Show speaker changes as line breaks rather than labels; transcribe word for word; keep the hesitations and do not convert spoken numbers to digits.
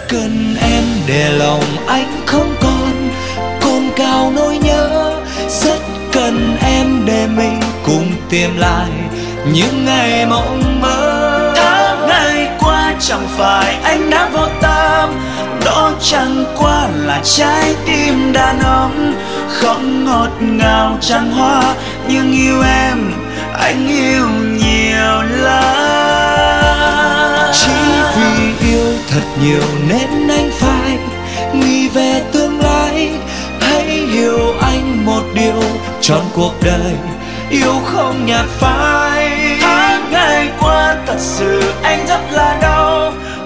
cần em để lòng anh không còn cồn cào nỗi nhớ, rất cần em để mình cùng tìm lại những ngày mộng mơ. Tháng ngày qua chẳng phải anh đã vô tâm, đó chẳng qua là trái tim đàn ông. Không ngọt ngào chẳng hoa, nhưng yêu em anh yêu nhiều lắm. Chỉ vì yêu thật nhiều nên anh phải nghĩ về tương lai. Hãy hiểu anh một điều trọn cuộc đời, yêu không nhạt phai. Tháng ngày qua thật sự anh rất là đau,